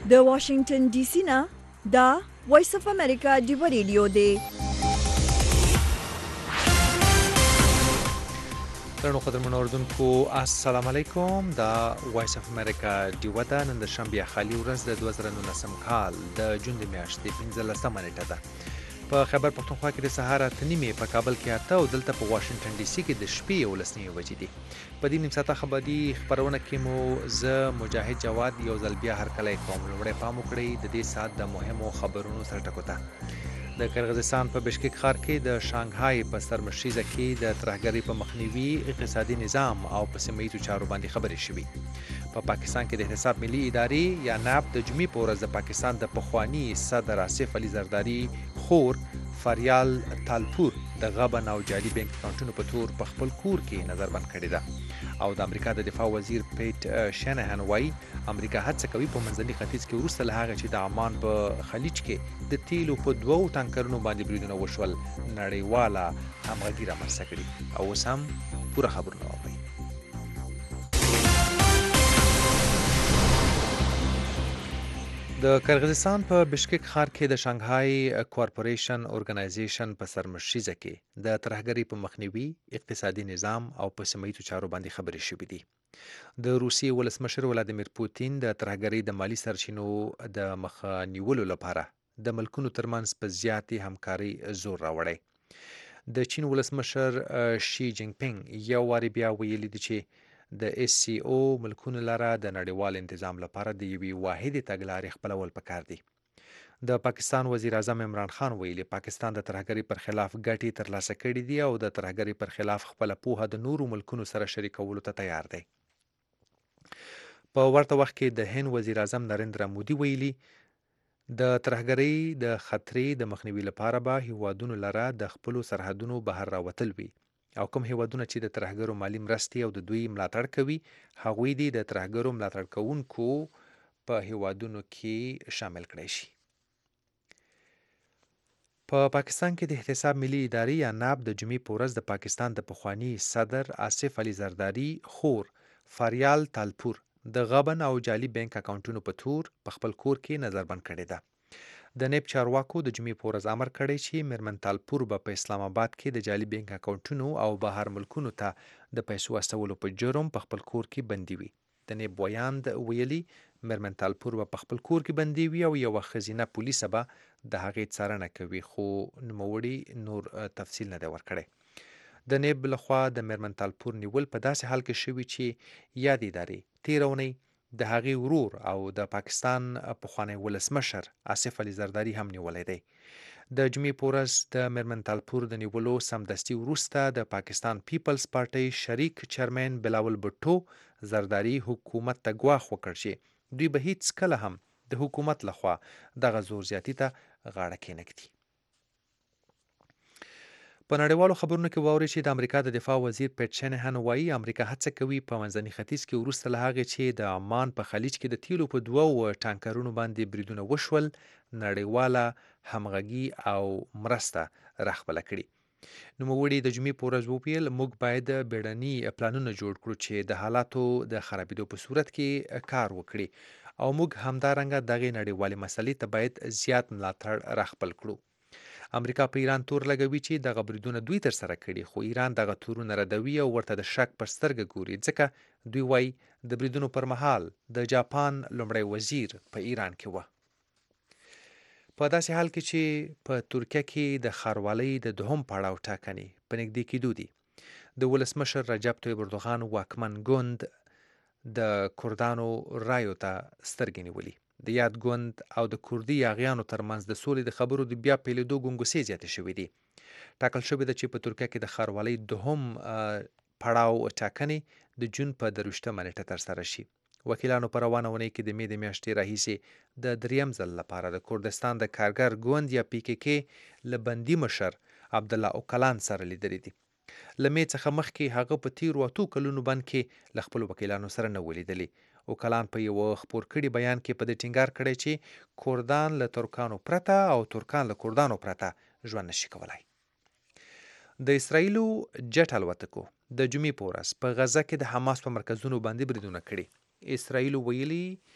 د واشنگټن ډي سي نه دا وایس اف امریکا ډیو ریډیو دی. درنو قدرمنو اوردونکو السلام علیکم. دا وایس اف امریکا ډیو ده. نن د شنبه خالي ورځ د 2019 کال د جون د میاشتې 15 نیټه ده. په خیبر پښتونخوا کې د سهار 8:30 په کابل کې 8 او دلته په واشنگټن ډي سي کې د شپې 11 بجې دي. په دې نیم ساعته خبري خبرونه کې مو زه مجاهد جواد یو ځل بیا هرکلی کوم. لومړی پام وکړئ د دې ساعت د مهمو خبرونو سره ټکو ته. د قرغیزستان په بشکک ښار کې د شانګهای په سرمشریزه کې د ترهګرۍ په مخنیوي اقتصادي نظام او په سیمه ییزو چارو باندې خبرې شوې. په پاکستان کې د احتساب ملي ادارې یا ناب د جمعې په ورځ د پاکستان د پخواني صدر آصف علي زرداري خور فریال تالپور د غبن او جعلي بانک اکاونټونو په تور په خپل کور کې نظربند کړې ده. او د امریکا د دفاع وزیر پیټ شانهان وایي امریکا هڅه کوي په منځني ختیځ کې وروسته له هغه چې د عمان په خلیج کې د تیلو په 2 ټانکرونو باندې بریدونه وشول نړیواله همغږي رامنځته کړي. او اوس هم پوره خبرونه واورئ. د قرغیزستان په بشکک ښار کې د شانګهای کورپوریشن اورګنایزیشن په سرمشریزه کې د ترهګرۍ په مخنیوي اقتصادي نظام او په سیمه ییزو چارو باندې خبرې شوې دي. د روسیې ولسمشر ولادیمیر پوتین د ترهګرۍ د مالی سرچینو د مخه نیولو لپاره د ملکونو ترمنځ په زیاتې همکاري زور راوړی. د چین ولسمشر شي جینګ پینګ یو واري بیا ویلي دي چې د اس سی او ملکونو لاره د نړیوال انتظام لپاره د یوې واحدې تګلارې خپلول پکار دي. د پاکستان وزیر اعظم عمران خان ویلي پاکستان د ترهګرۍ پر خلاف ګټې ترلاسه کړې دي او د ترهګرۍ پر خلاف خپل پوهه د نورو ملکونو سره شریکولو ته تیار دی. په ورته وخت کې د هند وزیر اعظم نریندرا مودي ویلي د ترهګرۍ د خطرې د مخنیوي لپاره به هیوادونو لره د خپلو سرحدونو بهر راوتل وي او کوم هیوادونه چې د ترهګرو مالی مرستې او د دوی ملاتړ کوي هغوی دې د ترهګرو ملاتړ کوونکو په هیوادونو کې شامل کړي شي. په پاکستان کې د احتساب ملي ادارې یا ناب د جمعې په ورځ د پاکستان د پخواني صدر آصف علي زرداري خور فریال تالپور د غبن او جعلي بانک اکاونټونو په تور په خپل کور کې نظربند کړې ده. د نیب چارواکو د جمعې په ورځ امر کړی چې میرمن تالپور به په اسلام آباد کې د جعلي بانک اکاونټونو او بهر ملکونو ته د پیسو استولو په جرم په خپل کور کې بندي وي. د نیب ویاند ویلي میرمن تالپور به په خپل کور کې بندي وي او یوه ښځینه پولیسه به د هغې څارنه کوي، خو نوموړي نور تفصیل نه دی ورکړی. د نیب لخوا د میرمن تالپور نیول په داسې حال کې شوي چې یاد ادارې تېره اونۍ د هغې ورور او د پاکستان پخوانی ولسمشر آصف علي زرداري هم نیولی دی. د جمعې په ورځ د میرمن تالپور د نیولو سمدستي وروسته د پاکستان پیپلز پارټۍ شریک چیرمن بلاول بټو زرداري حکومت ته ګواښ وکړ چې دوی به هیڅ کله هم د حکومت لخوا دغه زور زیاتي ته غاړه کېنږدي. په نړیوالو خبرونو کې واورئ چې د امریکا د دفاع وزیر پیټ شانهان وایي امریکا هڅه کوي په منځني ختیځ کې وروسته له هغې چې د عمان په خلیج کې د تیلو په 2 ټانکرونو باندې بریدونه وشول نړیواله همغږي او مرسته راخپله کړي. نوموړي د جمعې په ورځ وویل موږ باید بیړني پلانونه جوړ کړو چې د حالاتو د خرابېدو په صورت کې کار وکړي او موږ همدارنګه دغې نړیوالې مسلې ته باید زیات ملاتړ راخپل کړو. امریکا په ایران تور لګوي چې دغه بریدونه دوی ترسره کړي، خو ایران دغه تورونه ردوي او ورته د شک پر سترګه ګوري، ځکه دوی وایي د بریدونو پر مهال د جاپان لومړی وزیر په ایران کې و. په داسې حال کې چې په ترکیه کې د ښاروالۍ د 2م پړاو ټاکنې په نږدې کېدو دي، د ولسمشر رجب طیب اردوغان واکمن ګوند د کردانو رایو ته سترګې نیولي. د یاد ګوند او د کردي یاغیانو ترمنځ د سولې د خبرو د بیا پیلېدو ګنګوسې زیاتې شوې دي. ټاکل شوې ده چې په ترکیه کې د ښاروالۍ 2م پړاو ټاکنې د جون په 23 نیټه ترسره شي. وکیلانو په روانه اونۍ کې د مې د میاشتې راهیسې د 3م ځل لپاره د کردستان د کارګر ګوند یا پی کې کې له بندي مشر عبدالله اوکلان سره لیدلي دي. له مې څخه مخکې هغه په تیرو 8 کلونو بند کې له خپلو وکیلانو سره نه ولیدلي. اوکلان په یو خپور کړي بیان کې په دې ټینګار کړی چې کردان له ترکانو پرته او ترکان له کردانو پرته ژوند نشي کولای. د اسرایلو جټ الوتکو د جمعې په ورځ په غزه کې د حماس په مرکزونو باندې بریدونه کړي. اسرایلو ویلي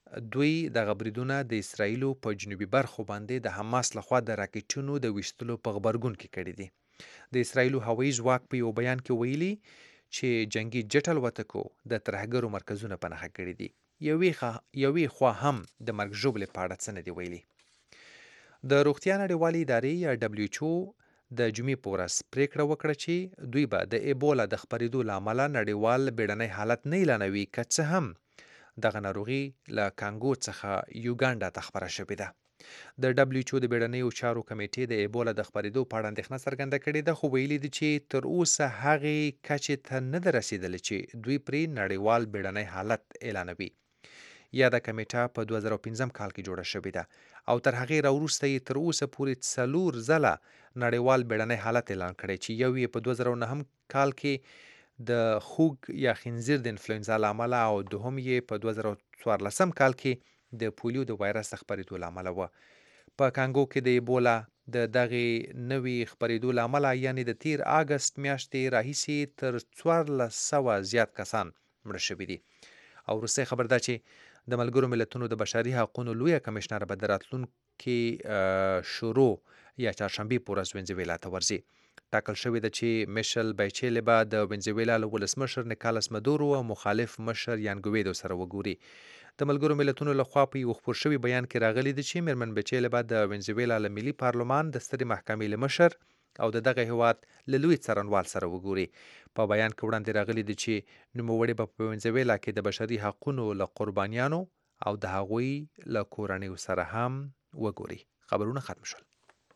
دوی دغه بریدونه د اسرایلو په جنوبي برخو باندې د حماس لخوا د راکټونو د ویشتلو په غبرګون کې کړي دي. د اسرایلو هوایي ځواک په یو بیان کې ویلي چې جنگي جټ الوتکو د ترهګرو مرکزونه په نښه کړي دي. یوې خوا هم د مرګ ژوبلې په اړه څه نه دي ویلي. د روغتیا نړیوالې ادارې یا WHO د جمعې په ورځ پریکړه وکړه چې دوی به د ایبولا د خپرېدو له امله نړیوال بیړنی حالت نه اعلانوي، که څه هم دغه ناروغي له کانګو څخه یوګانډا ته خپره شوې ده. د WHO د بیړنیو چارو کمیټې د ایبولا د خپرېدو په اړه اندېښنه څرګنده کړې ده، خو ویلي دي چې تر اوسه هغې کچې ته نه ده رسېدلې چې دوی پرې نړیوال بیړنی حالت اعلانوي. یاده کمیټه په 2015 کال کې جوړه شوې ده او تر هغې راوروسته یې تر اوسه پورې 4 ځله نړیوال بیړنی حالت اعلان کړی، چې یو یې په 2009 کال کې د خوګ یا خنزیر د انفلوئنزا له امله او دوهم یې په 2014 کال کې د پولیو د وایرس د خپرېدو له امله وه. په کانګو کې د ایبولا د دغې نوې خپرېدو له امله یعنې د تیر اګست میاشتې راهیسې تر 1400 زیات کسان مړه شوي دي. او وروستی خبر دا چې د ملګرو ملتونو د بشري حقونو لویه کمشنر به د راتلونکې شروع یا چهارشنبې په ورځ وینزویلا ته ورځي. ټاکل شوې ده چې میشل بایچیلې به د وینزویلا له ولسمشر نیکالاس مدورو او مخالف مشر یان ګویدو سره وګوري. د ملګرو ملتونو لخوا په یو خپور شوي بیان کې راغلي دي چې میرمن بایچیلې به د وینزویلا له ملي پارلمان د سترې محکمې له مشر او د دغه هیواد له لوی څارنوال سره وګوري. په بیان کې وړاندې راغلي دي چې نوموړي به په وینزویلا کې د بشري حقونو له قربانیانو او د هغوی له کورنیو سره هم وګوري. خبرونه ختم شول.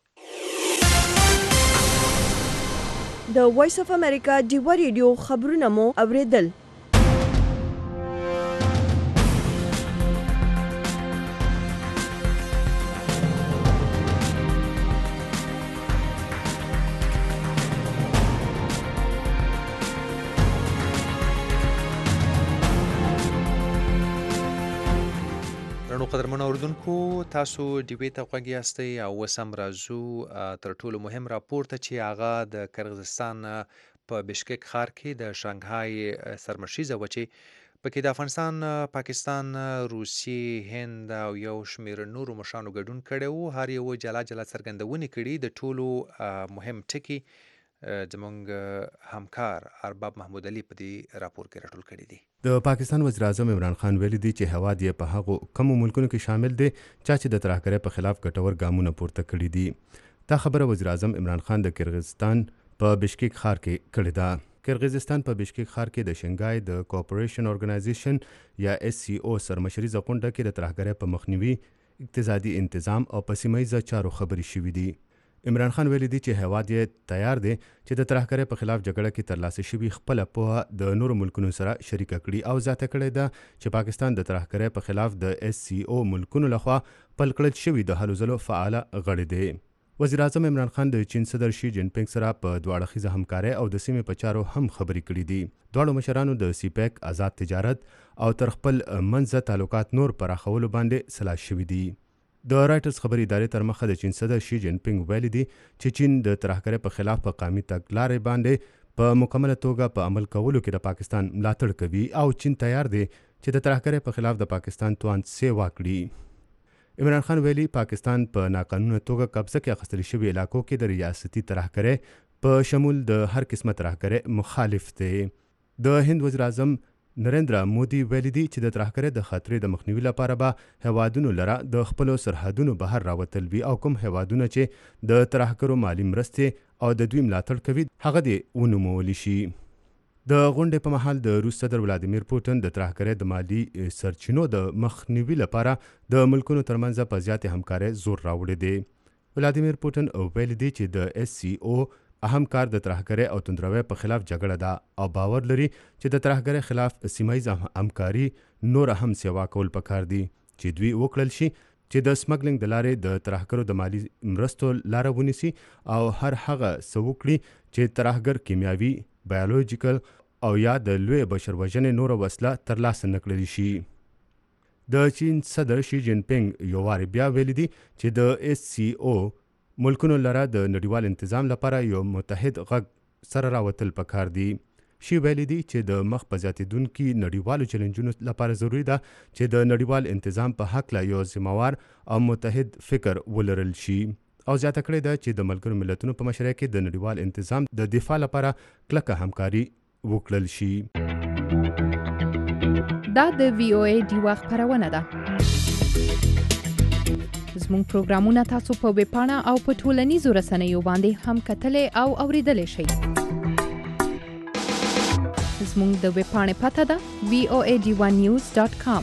د وایس اف امریکا ډیوا ریډیو خبرونه مو اوریدل. قدرمنو اوریدونکو، تاسو ډیوې ته غوږ یاستئ او اوس هم راځو تر ټولو مهم راپور ته چې هغه د قرغیزستان په بشکک ښار کې د شانګهای سرمشریزه وه چې پکې د افغانستان، پاکستان، روسیې، هند او یو شمېر نورو مشرانو ګډون کړی و. هر یو جلا جلا څرګندونې کړي. د ټولو مهم ټکي زموږ همکار ارباب محمود علي په دې راپور کې راټول کړي دي. د پاکستان وزیر اعظم عمران خان ویلي دی چې هیواد یې په هغو کمو ملکونو کې شامل دی چې د ترهګرۍ په خلاف ګټور ګامونه پورته کړي دي. دا خبره وزیر اعظم عمران خان د قرغیزستان په بشکک ښار کې کړې ده. قرغیزستان په بشکک ښار کې د شنګهای د کوپریشن ارګنایزیشن یا SCO سرمشریزه غونډه کې د ترهګرۍ په مخنیوي، اقتصادي انتظام او په سیمه ییزه چارو خبرې شوې دي. عمران خان ویلي دی چې هیواد یې تیار دی چې د ترهګرۍ په خلاف جګړه کې ترلاسه شوي خپله پوهه د نورو ملکونو سره شریکه کړي او زیاته کړې ده چې پاکستان د ترهګرۍ په خلاف د SCO ملکونو لخوا پل کړل شوي د هلو ځلو فعاله غړی دی. وزیر اعظم عمران خان د چین صدر شي جین پینګ سره په دوه اړخیزه همکارۍ او د سیمې په چارو هم خبرې کړي دي. دواړو مشرانو د سیپیک، آزاد تجارت او تر خپل منځه تعلقات نور پراخولو باندې سلا شوي دي. د رایټرز خبري ادارې تر مخه د چین صدر شي جین پینګ ویلي دي چې چین د ترهګرۍ په خلاف په قامي تګلارې باندې په مکمله توګه په عمل کولو کې د پاکستان ملاتړ کوي او چین تیار دی چې د ترهګرۍ په خلاف د پاکستان توان سیوا کړي. عمران خان ویلي پاکستان په ناقانونه توګه قبضه کې اخیستل شوي علاقو کې د ریاستي ترهګرۍ په شمول د هر قسمه ترهګرۍ مخالف دی. د هند وزیر اعظم نریندرا مودي ویلي دي چې د ترهګرۍ د خطرې د مخنیوي لپاره به هیوادونو لره د خپلو سرحدونو بهر راوتل وي او کوم هیوادونه چې د ترهګرو مالي مرستې او د دوی ملاتړ کوي هغه دې ونومولی شي. د غونډې په مهال د روس صدر ولادیمیر پوتین د ترهګرۍ د مالي سرچینو د مخنیوي لپاره د ملکونو ترمنځ په زیاتې همکارۍ زور راوړی دی. ولادیمیر پوتین ویلي دی چې د SCO اهم کار د ترهګرۍ او توندروۍ په خلاف جګړه ده او باور لري چې د ترهګرۍ خلاف سیمه ییزه همکاري نور هم سیوا کول پکار دي چې دوی وکړل شي چې د سمګلینګ د لارې د ترهګرو د مالي مرستو لاره ونیسي او هر هغه څه وکړي چې ترهګر کیمیاوي، بایولوژیکل او یا د لوی بشر وژنې نوره وسله ترلاسه نه کړلی شي. د چین صدر شي جین پینګ یو وارې بیا ویلي دي چې د SCO ملکونو لره د نړیوال انتظام لپاره یو متحد غږ سره راوتل پکار دي. شي ویلي دي چې د مخ په زیاتېدونکي نړیوالو چیلنجونو لپاره ضروري ده چې د نړیوال انتظام په هکله یو ذمہوار او متحد فکر ولرل شي او زیاته کړې ده چې د ملګرو ملتونو په مشرۍ کې د نړیوال انتظام د دفاع لپاره کلکه همکاري وکړل شي. دا د VOA ډیوا خپرونه ده. زموږ پروګرامونه تاسو په ویب پاڼه او په ټولنیزو رسنیو باندې هم کتلای او اوریدلای شئ. زموږ د ویب پاڼې پته ده voadivanews.com.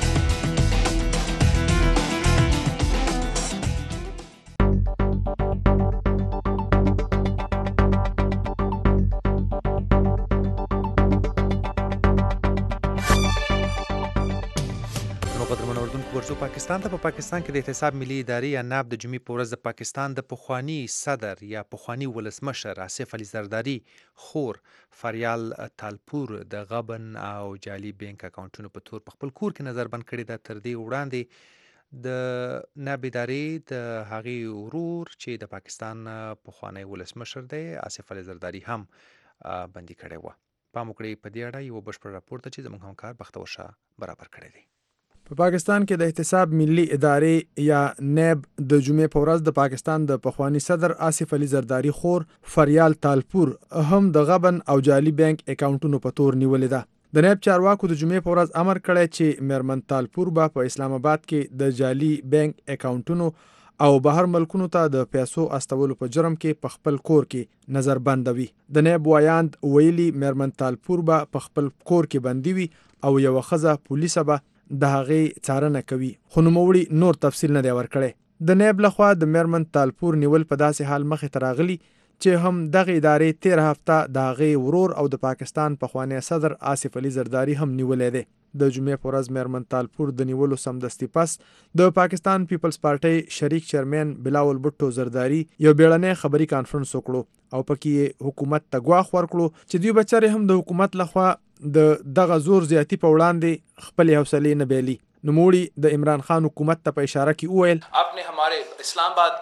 ورځو پاکستان ته په پاکستان کې د احتساب ملي ادارې یا ناب د جمعې په ورځ د پاکستان د پخوانی صدر یا پخوانی ولسمشر آصف علي زرداری خور فریال تالپور د غبن او جعلي بانک اکاونټونو په تور په خپل کور کې نظربند کړی ده. تر دې وړاندې د ناب ادارې د هغې ورور چې د پاکستان پخوانی ولسمشر دی آصف علي زرداری هم بندي کړی و. پام وکړئ په دې اړه یو بشپړ راپور ته چې زموږ همکار بختور شاه برابر کړی دی. په پاکستان کې د احتساب ملي ادارې یا نیب د جمعې په ورځ د پاکستان د پخوانی صدر آصف علي زرداری خور فریال تالپور هم د غبن او جعلي بانک اکاونټونو په تور نیولې ده. د نیب چارواکو د جمعې په ورځ امر کړی چې میرمن تالپور به په اسلام آباد کې د جعلي بانک اکاونټونو او بهر ملکونو ته د پیسو استولو په جرم کې په خپل کور کې نظر بندوي. د نیب وایاند ویلي میرمن تالپور به په خپل کور کې بندي وي او یو ښځه پولیسه به د هغې څارنه کوي، خو نوموړي نور تفصیل نه دی ورکړی. د نیب لخوا د میرمن تالپور نیول په داسې حال مخې ته راغلي چې هم دغه ادارې 13 هفته د هغې ورور او د پاکستان پخوانی صدر آصف علي زرداری هم نیولی دی. د جمعې په ورځ میرمن تالپور د نیولو سمدستي پس د پاکستان پیپلز پارټۍ شریک چیرمن بلاول بټو زرداری یو بیړنی خبري کانفرنس وکړو او پکې حکومت ته ګواښ ورکړو چې دوی بچره هم د حکومت لخوا د دغه زور زیاتی په وړاندې خپل حوصله نه بیلی. نوموړي د عمران خان حکومت ته په اشاره کې وویل आपने हमारे इस्लामाबाद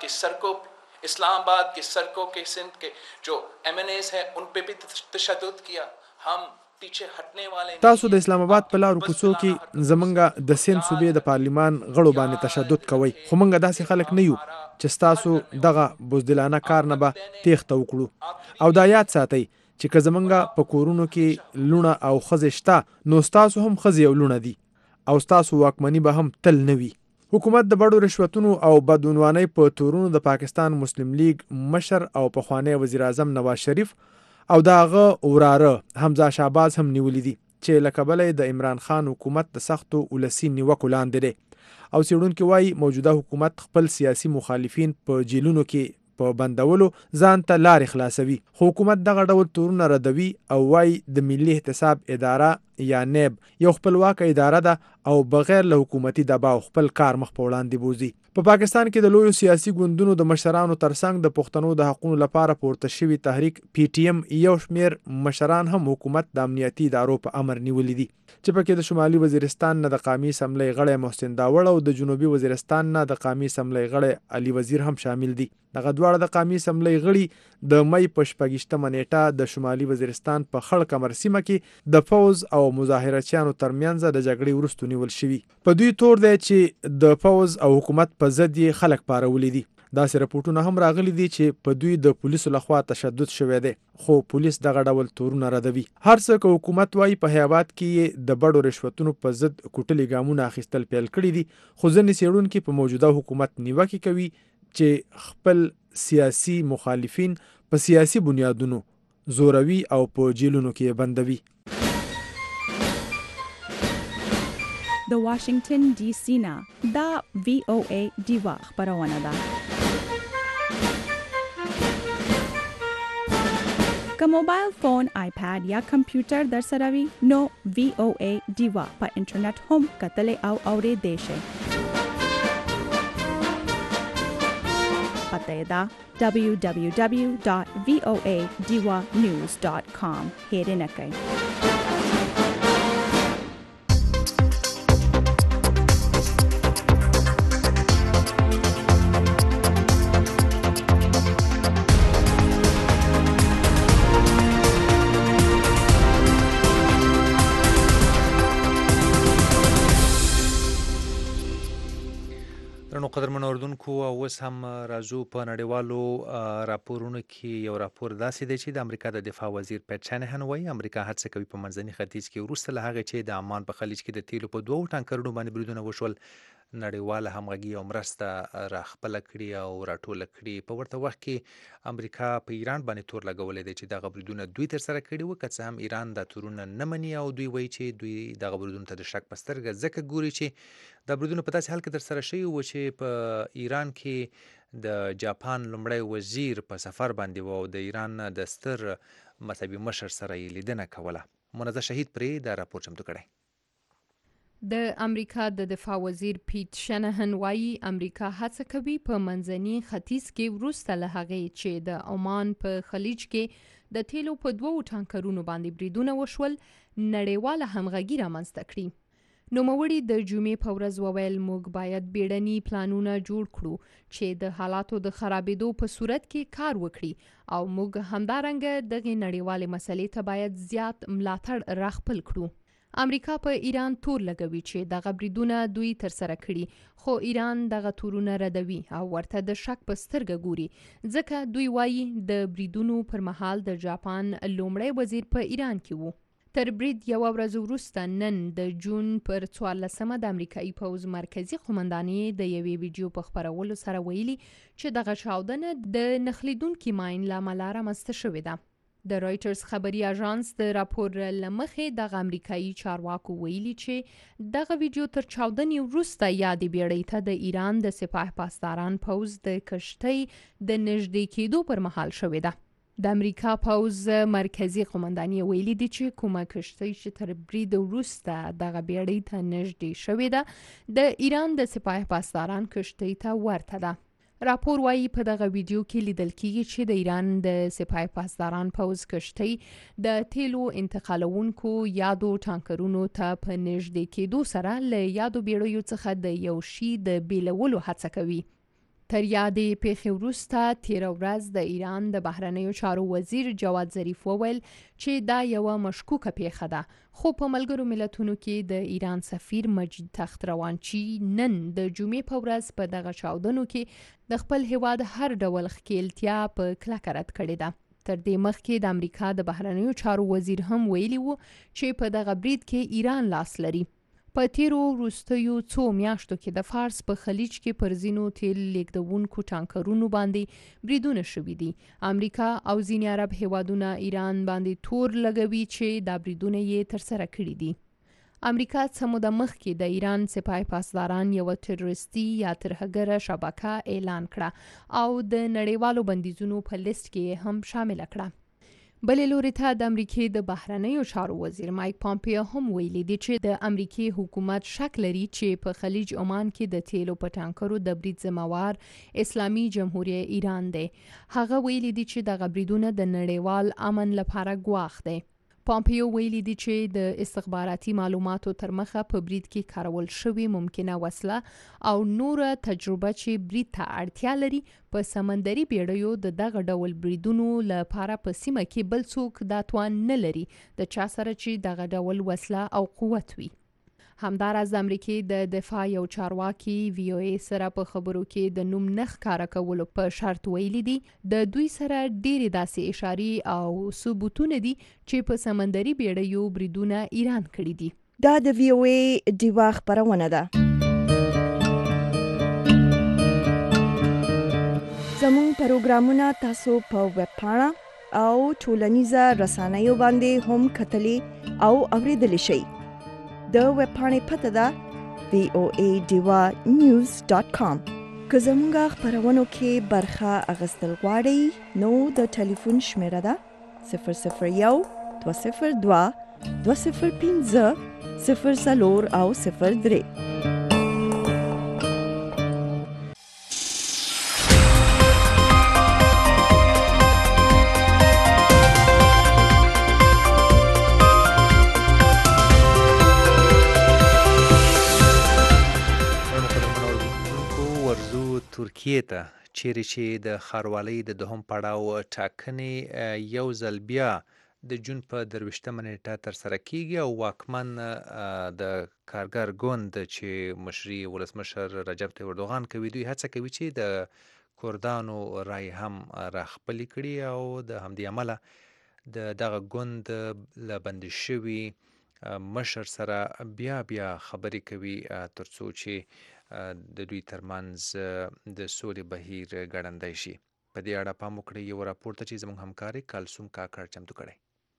की सड़कों के सिंध के जो MNAs हैं उन पे भी तशद्दुद किया. हम पीछे हटने वाले تاسو د اسلام آباد په لارو کوڅو کې زمونږ د سند صوبې د پارلیمان غړو باندې تشدد کوي، خو موږ داسې خلک نه یو چې تاسو دغه بزدلانه کار نه به تېښته وکړو. او دا یاد ساتئ چې که زمونږ په کورونو کې لونه او ښځې شته نو ستاسو هم ښځې او لونه دي او ستاسو واکمني به هم تل نه وي. حکومت د بډو رشوتونو او بدعنوانۍ په تورونو د پاکستان مسلم لیگ مشر او پخوانی وزیر اعظم نواز شریف او د هغه وراره حمزه شهباز هم نیولي دي چې له کبله د عمران خان حکومت د سختو ولسي نیوکو لاندې دی. او څېړونکي وایي موجوده حکومت خپل سیاسي مخالفین په جیلونو کې په بندولو ځان ته لارې خلاصوي، خو حکومت دغه ډول تورونه ردوي او وایي د ملي احتساب اداره یا نیب یو خپلواکه اداره ده او بغیر له حکومتي دباو خپل کار مخ په وړاندې بوزي. په پاکستان کې د لویو سیاسي ګوندونو د مشرانو ترڅنګ د پښتنو د حقوقو لپاره پورته شوي تحریک PTM یو شمیر مشران هم حکومت د امنیتي ادارو په امر نیولي دي چې پکې د شمالي وزیرستان نه د قومي اسمبلی غړی محسن داوړ او د جنوبي وزیرستان نه د قومي اسمبلی غړی علي وزیر هم شامل دي. دغه دواړه د قومي اسمبلی غړي د مې په 28مه نیټه د شمالي وزیرستان په خړ کمر سیمه کې د فوز او مظاهرچیانو ترمنځ د جګړې وروسته نیول شوي. په دوی تور دی چې د فوز او حکومت په ضد یې خلک پارولي دي. داسې رپورټونه هم راغلي دي چې په دوی د پولیسو لخوا تشدد شوی دی، خو پولیس دغه ډول تورونه ردوي. هر څه که حکومت وایي په هیواد کې د بډو رشوتونو په ضد کوټلي ګامونه اخیستل پیل کړي دي، خو ځینې څېړونکي په موجوده حکومت نیوکې کوي چې خپل سیاسي مخالفین په سیاسي بنیادونو زوروي او په جیلونو کې بندوي. د واشنگټن ډي سي نه دا VOA ډیوا خبرونه ده. که موبایل فون، آیپاد یا کمپیوټر در سره وي نو VOA ډیوا په انټرنیټ هم کتلی او اوریدلی شئ. پته دا www.voadivanews.com هیرینه کوي. نو قدرمن اوردونکو اوس هم راځو په نړیوالو راپورونو کې یو راپور داسې دی چې د امریکا د دفاع وزیر پیټ شانهن وایي امریکا هڅه کوي په منځني ختیځ کې وروسته له هغې چې د عمان په خلیج کې د تیلو په 2 ټانکرونو باندې بریدونه وشول نړیواله همغږي او مرسته راخپله کړي او راټوله کړي. په ورته وخت کې امریکا په ایران باندې تور لګولی دی چې دغه بریدونه دوی ترسره کړي وو، که څه هم ایران دا تورونه نه مني او دوی وایي چې دوی دغه بریدونو ته د شک په سترګه ځکه ګوري چې دا بریدونه په داسې حال کې ترسره شوي وو چې په ایران کې د جاپان لومړی وزیر په سفر باندې و او د ایران د ستر مذهبي مشر سره یې لیدنه کوله. منزه شهید پرې دا راپور چمتو کړی. د امریکا د دفاع وزیر پیټ شانهن وایي امریکا هڅه کوي په منځني ختیځ کې وروسته له هغې چې د عمان په خلیج کې د تیلو په 2 ټانکرونو باندې بریدونه وشول نړیواله همغږي رامنځته کړي. نوموړي د جمعې په ورځ وویل موږ باید بیړني پلانونه جوړ کړو چې د حالاتو د خرابېدو په صورت کې کار وکړي او موږ همدارنګه دغه نړیوالې مسلې ته باید زیات ملاتړ راخپل کړو. امریکا په ایران تور لګوي چې دغه بریدونه دوی ترسره کړي، خو ایران دغه تورونه ردوي او ورته د شک په سترګه ګوري ځکه دوی وایي د بریدونو پر مهال د جاپان لومړی وزیر په ایران کې وو. تر برید یو ورځ وروسته نن د جون پر 14مه د امریکایي پوځ مرکزی قومندانۍ د یوې ویډیو په خپرولو سره ویلي چې دغه چاودنه د نخلیدونکي ماین له امله رامنځته شوې ده. د رایټرز خبري اژانس د راپور لمخې د امریکایي چارواکو ویلي چې دغه ویډیو تر چاودنې وروسته یادې بیړۍ ته د ایران د سپاه پاسداران پوځ د کشتۍ د نږدې کېدو پر مهال شوې ده. د امریکا پوځ مرکزی قومندانۍ ویلي دي چې کومه کشتۍ چې تر برید وروسته دغه بیړۍ ته نږدې شوې ده د ایران د سپاه پاسداران کشتۍ ته ورته ده. راپور وایي په دغه ویډیو کې لیدل کېږي چې د ایران د سپاه پاسداران پوځ کشتۍ د تیلو انتقالونکو یادو ټانکرونو ته په نږدې کېدو سره له یادو بیړیو څخه د یو شي د بیلولو هڅه کوي. تر یادې پیښې وروسته تیره ورځ د ایران د بهرنیو چارو وزیر جواد ظریف وویل چې دا یوه مشکوکه پیښه ده، خو په ملګرو ملتونو کې د ایران سفیر مجید تختروانچی نن د جمعې په ورځ په دغه چاودنو کې د خپل هیواد هر ډول ښکېلتیا په کلکه رد کړې ده. تر دې مخکې د امریکا د بهرنیو چارو وزیر هم ویلي وو چې په دغه برید کې ایران لاس لري. په تیرو وروستیو څو میاشتو کې د فارس په خلیج کې پر ځینو تیل لیږدونکو ټانکرونو باندې بریدونه شوي دي. امریکا او ځینې عرب هیوادونه ایران باندې تور لګوي چې دا بریدونه یې ترسره کړي دي. امریکا څه موده مخکې د ایران سپاه پاسداران یوه تروریستي یا ترهګره شبکه اعلان کړه او د نړیوالو بندیزونو په لیست کې هم شامل کړه. بلې لوري ته د امریکې د بهرنیو چارو وزیر مایک پامپیو هم ویلي دی چې د امریکې حکومت شک لري چې په خلیج عمان کې د تیلو په ټانکرو د برید ذمہوار اسلامي جمهوریت ایران دی. هغه ویلي دی چې دغه بریدونه د نړیوال امن لپاره ګواښ دی. پامپیو ویلي دی چې د استخباراتي معلوماتو تر مخه په برید کې کارول شوې ممکنه وسله او نوره تجربه چې برید ته اړتیا لري په سمندري بیړیو د دغه ډول بریدونو لپاره په سیمه کې بل څوک دا توان نه لري د چا سره چې دغه ډول وسله او قوت وي. همداراز د امریکې د دفاع یو چارواکي VOA سره په خبرو کې د نوم نه ښکاره کولو په شرط ویلي دي د دوی سره ډېرې داسې اشارې او ثبوتونه دي چې په سمندري بیړیو بریدونه ایران کړي دي. دا د VOA ډیوا خبرونه ده. زموږ پروګرامونه تاسو په ویب پاڼه او ټولنیزه رسنیو باندې هم کتلی او اوریدلی شئ. د ویب پاڼې پته ده voadivanews.com. که زموږ خبرونو کې برخه اخیستل غواړئ نو د ټلیفون شمیره ده 001 202 205 04 او 03. ترکیې ته چیرې چې د ښاروالۍ د دوهم پړاو ټاکنې یو ځل بیا د جون په 23 نیټه ترسره کیږي او واکمن د کارګر ګوند چې مشري ولسمشر رجب طیب اردوغان کوي، دوی هڅه کوي چې د کردانو رای هم راخپلې کړي او د همدې عمله د دغه ګوند له بندي شوي مشر سره بیا خبرې کوي ترڅو چې د دوی ترمنځ د سولې بهیر ګړندی شي. په دې اړه پام وکړئ یو راپور ته چې زموږ همکاري کلثوم کاکړ چمتو کړی.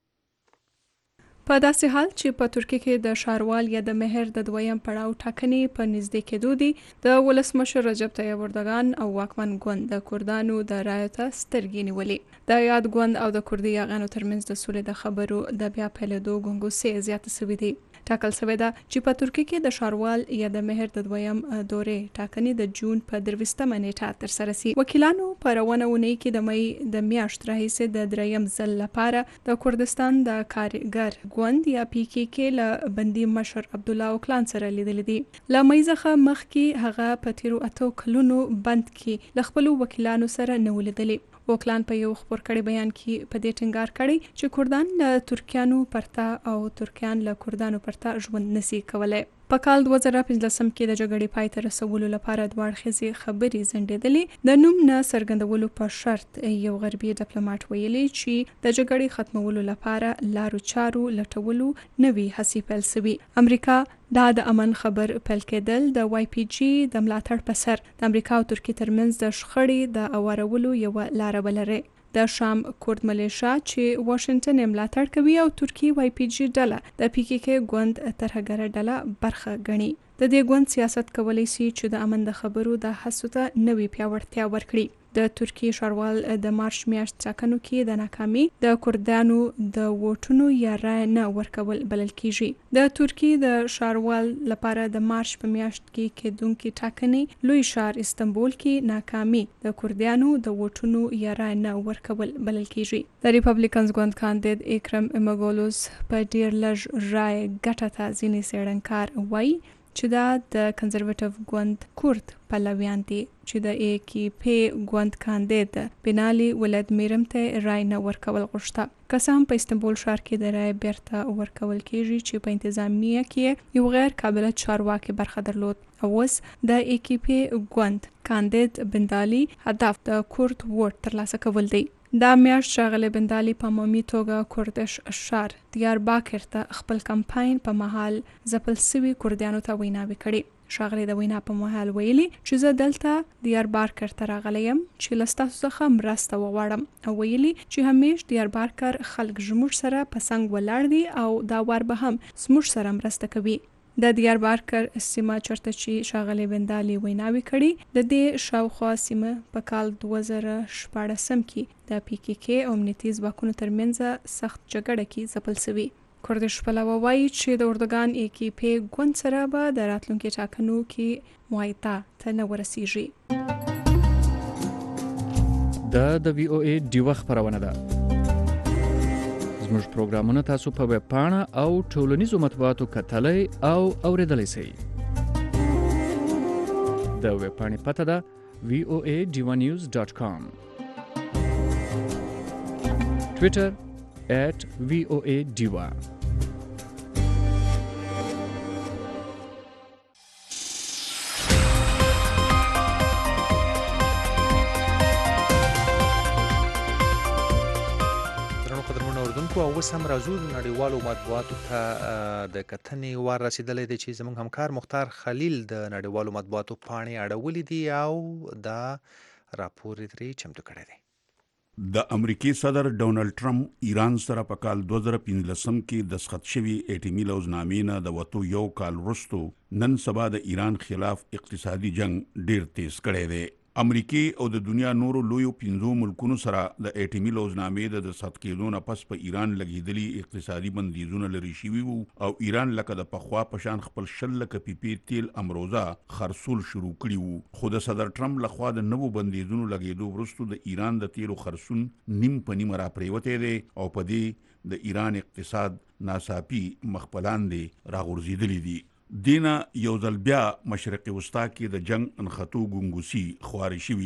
په داسې حال چې په ترکیه کې د ښاروال یا د مهر د دویم پړاو ټاکنې په نږدې کېدو دي، د ولسمشر رجب طیب اردوغان او واکمن ګوند د کردانو د رایو ته سترګې نیولې. د یاد ګوند او د کردي یاغانو ترمنځ د سولې د خبرو د بیا پیلېدو ګنګوسې زیاته شوې دي. ټاکل شوې ده چې په ترکیه کې د ښاروال یا د مهر د دویم دورې ټاکنې د جون په 23 نیټه ترسره شي. وکیلانو په روانه اونۍ کې د مۍ د میاشتې راهیسې د دریم ځل لپاره د کردستان د کارګر ګوند یا پی کې کې له بندي مشر عبدالله اوکلان سره لیدل دي. له مۍ څخه مخکې هغه په تیرو 8 کلونو بند کې له خپل وکیلانو سره نه ولیدلې. اوکلان په یو خبر کړي بیان کې په دې ټینګار کړی چې کردان له ترکیانو پرته او ترکیان له کردانو پرته ژوند نشي کولای. په کال 2015 کې د جګړې پای ته رسولو لپاره دوه اړخیزې خبرې ځنډېدلې. د نوم نه څرګندولو په شرط یو غربي ډیپلوماټ ویلي چې د جګړې ختمولو لپاره لارو چارو لټولو نوي هڅې پیل شوي. امریکا دا د امن خبر پیل کېدل د واي پی جی د ملاتړ په سر د امریکا او ترکیې ترمنځ د شخړې د اوارولو یو لاره بلره. د شام کورد ملیشا چې واشنگټن یې ملاتړ کوي او ترکیه واي پی جی ډله د پی کې کې ګوند ترهګره ډله برخه ګڼي. د دې ګوند سیاست کولی شي چې د امن د خبرو د هڅو ته نوې پیاوړتیا ورکړي. د ترکیې ښاروال د مارچ میاشت ټاکنو کې د ناکامي د کردانو د ووټونو یا رای نه ورکول بلل کیږي. د ترکیې د ښاروال لپاره د مارچ په میاشت کې کېدونکې ټاکنې لوی ښار استنبول کې ناکامي د کردانو د ووټونو یا رای نه ورکول بلل کیږي. د ریپبلیکنز ګوند کاندید اکرم اماګولوس په ډیر لږ رای ګټه ته ځینې څېړنکار وایي چې دا د کنزرواتیو ګوند کورد پلویان دي چې د ای کی پی ګوند کاندید بینالي ولادمیرم ته رای نه ورکول غوښته. که څه هم په استنبول ښار کې د رای بیرته ورکول کیږي چې په انتظامیه کې یو غیر قابل چارواکي برخه درلود او اوس د ای کی پی ګوند کاندید بندالي هدف د کورد ووټ ترلاسه کول دی. دا میاشت ښاغلی بندالي په عمومي توګه کردش ښار دیارباکر ته خپل کمپاین په مهال ځپل سوي کردیانو ته ویناوې کړي. ښاغلی د وینا په مهال ویلي چې زه دلته دیارباکر ته راغلی یم چې له ستاسو څخه مرسته وغواړم او ویلي چې همیش دیارباکر خلک زموږ سره په څنګ ولاړ دي او دا وار به هم زموږ سره مرسته کوي. د دیارباکر سیمه چرته چې ښاغلی بندالي ویناوې کړي د دې شاوخوا سیمه په کال 2014 کې د پی کې کې او امنیتي ځواکونو ترمنځ سخت جګړه کې ځپل شوي. کردش پلوه وایي چې د اردوګان ای کی پی ګوند سره به د راتلونکي ټاکنو کې معاهده ته نه ورسیږي. د وی او ای ډیوه خپرونه ده. زموږ پروګرامونه تاسو په ویب پاڼه او ټولنیزو مطبوعاتو کتلای او اوریدلای شئ. د ویب پاڼې پته ده voanews.com. Twitter @VOA Diva. او اوس هم راځو نړیوالو مطبوعاتو ته د کتنې وار رسیدلی دی چې زموږ همکار مختار خلیل د نړیوالو مطبوعاتو پاڼې اړولې دي او دا راپور یې ترې چمتو کړی دی. د امریکای صدر ډونالد ټرمپ ایران سره په کال 2015 کې دستخط شوي اټومي لوزنامې نه د وتو یو کال وروسته نن سبا د ایران خلاف اقتصادي جنگ ډیر تیز کړی دی. امریکای او د دنیا نورو لویو 5 ملکونو سره د اټومي لوزنامې د دستخط کېدو نه پس په ایران لګیدلي اقتصادي بندیزونه لري شوي وو او ایران لکه د پخوا په شان خپل 10 لکه پیپي تیل امروزه خرڅول شروع کړي وو. خو د صدر ټرمپ لخوا د نوو بندیزونو لګیدو وروسته د ایران د تیلو خرڅون نیم په نیمه را پریوتی دی او په دې د ایران اقتصاد ناڅاپي مخپلاندې راغورځېدلي دي. دینا یو ځل بیا مشرق وسطا کې د جنگ انخطو ګنګوسي خواري شوي دي.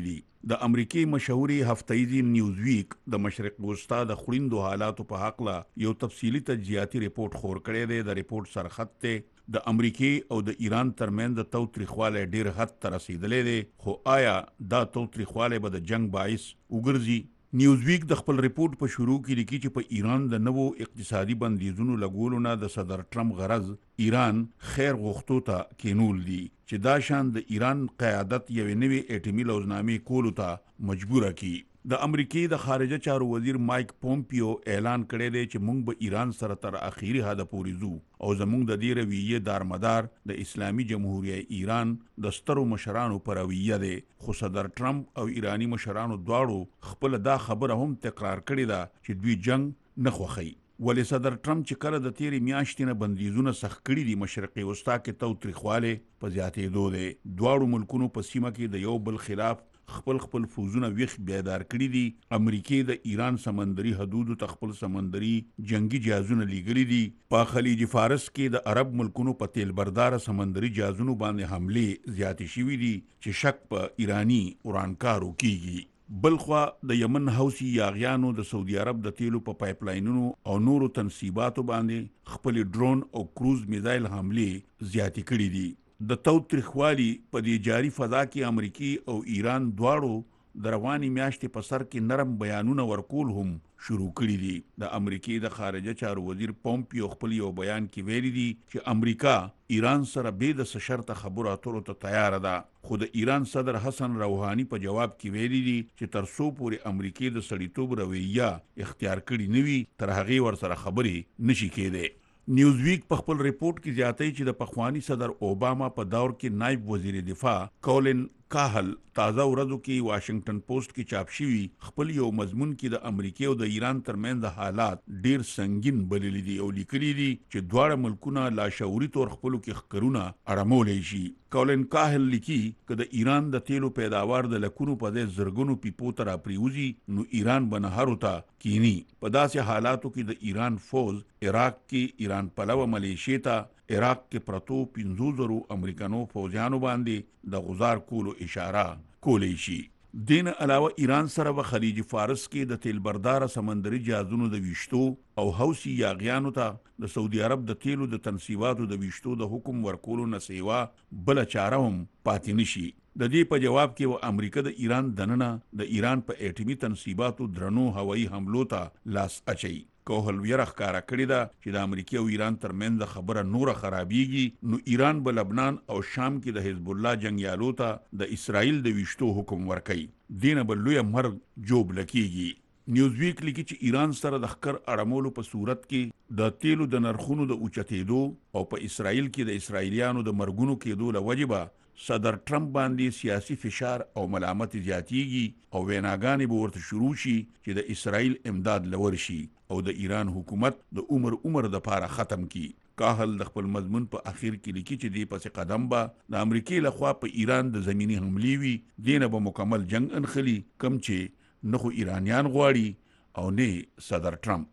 د امریکای مشهوري هفتهیزي نیوزویک د مشرق وسطا د خوړندو حالاتو په حق لا یو تفصیلی تجزیاتی ریپورت خور کړی دی. د ریپورت سرخط ته د امریکای او د ایران ترمنځ د توتریخواله ډیر حد ته رسیدلې دی، خو آیا دا توتریخواله به د جنگ باعث وګرځي؟ نیوزویک د خپل ریپورت په شروع کې لیکي چې په ایران د نوو اقتصادي بندیزونو لګولو نه د صدر ټرمپ غرض ایران خیر غوښتو ته کینول دي چې دا شان د ایران قیادت یوې نوې اټومي لوزنامې کولو ته مجبوره کی. د امریکای د خارجه چارو وزیر مایک پومپیو اعلان کړی دی چې موږ به ایران سره تر اخیری حد پورې ځو او زموږ د دې رویې دارمدار د اسلامي جمهوریت ایران د سترو مشرانو پر رویه دی. خو صدر ټرمپ او ایرانی مشرانو دواړو خپل دا خبره هم تکرار کړې ده چې دوی جنگ نه خوښوي. ولې صدر ټرمپ چې کله د تیرې میاشتې نه بندیزونه سخت کړي دي، مشرقي وسطا کې توتریخواله په زیاتېدو دی. دواړو ملکونو په سیمه کې د یو بل خلاف خپل فوزونه ویخ بیدار کړي دي. امریکای د ایران سمندري حدودو ته خپل سمندري جنگي جهازونه لیږلي دي. په خلیج فارس کې د عرب ملکونو په تیل بردار سمندري جهازونو باندې حمله زیاتې شوې دي چې شک په ایرانی اورانکارو کیږي. بلخوا د یمن حوثي یاغیانو د سعودي عرب د تیلو په پایپ لاینونو او نورو تنصیباتو باندې خپل ډرون او کروز میزایل حمله زیاتې کړي دي. د توتریخوالي په دې جاری فضا کې امریکای او ایران دواړو د رواني میاشتې په سر کې نرم بیانونه ورکول هم شروع کړي دي. د امریکای د خارجه چارو وزیر پومپیو خپل یو بیان کې ویلي دي چې امریکا ایران سره به د شرط خبرو اترو ته تیار ده. خو د ایران صدر حسن روحانی په جواب کې ویلي دي چې تر څو پورې امریکای د سړیتوب رویه اختیار کړي نه وي تر هغې ورسره خبرې نشي کېدی. نیوزویک په خپل ریپورت کې زیاتوي چې د پخوانی صدر اوباما په دور کې نائب وزیر دفاع کولن کاهل تازه ورځو کې واشنگټن پوسټ کې چاپ شوی خپل یو مضمون کې د امریکای او د ایران ترمنځ حالات ډیر سنگین بللی دي او لیکلي دي چې دواړه ملکونه لاشعوري تور خپلو کې خکرونه اړمولې شي. کولن کاهل لیکي که د ایران د تیلو پیداوار د لکونو په ځای زرګونو پیپو ته راپریوزي نو ایران به نهرو ته کینی. په داسې حالاتو کې د ایران فوز عراق کې ایران پلوه ملیشې ته عراق کې پرتو 5,000 امریکانو فوجیانو باندې د غزار کولو اشاره کولی شي. دین علاوه ایران سره په خلیج فارس کې د تیل بردار سمندري جهازونو د ویشتو او حوثي یاغیانو ته د سعودي عرب د تیلو د تنصیباتو د ویشتو د حکم ورکولو نه سیوا بل چاره هم پاتې نشي. د دې په جواب کې و امریکا د ایران دننه د ایران په اټومي تنصیباتو درنو هوایي حملو ته لاس اچي. کوهل ویره ښکارا کړې ده چې د امریکا او ایران ترمنځ خبره نور خرابېږي نو ایران به لبنان او شام کې د حزب الله جنگیالو ته د اسرائیل د ویشتو حکم ورکړي. دینه به لوی مرګ جوب لکېږي. نیوزویک لیکي چې ایران سره د ښکر اړمولو په صورت کې د تیلو د نرخونو د اوچتېدو او په اسرائیل کې د اسرائیلیانو د مرګونو کېدو له وجې به صدر ټرمپ باندې سیاسي فشار او ملامت زیاتیږي او ویناګانې به ورته شروع شي چې د اسرائیل امداد لور شي او د ایران حکومت د عمر د پاره ختم کی. کاهل د خپل مضمون په اخیر کې لیکي چې دې پس قدم به د امریکای لخوا په ایران د زمینی حملې وي، دینه به مکمل جنگ انخلي کم چې نه خو ایرانیان غواړي او نه صدر ټرمپ.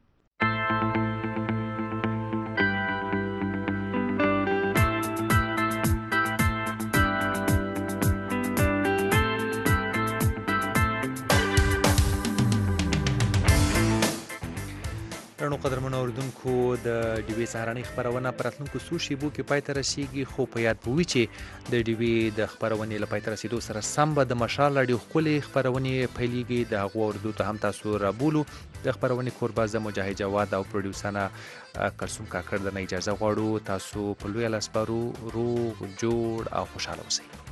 درنو قدرمنو اوریدونکو د ډیوې سهارنۍ خپرونه په راتلونکو څو شیبو کې پای ته رسیږي، خو په یاد به وي چې د ډیوې د خپرونې له پای ته رسیدو سره سم به د مشال راډیو ښکلې خپرونې پیلېږي. د هغو اورېدو ته هم تاسو رابولو. د خپرونې کوربه زه مجاهد جواد او پروډیوسانه کلثوم کاکړ درنه اجازه غواړو. تاسو په لویه لاس سپارو. روغ جوړ او خوشحاله اوسئ.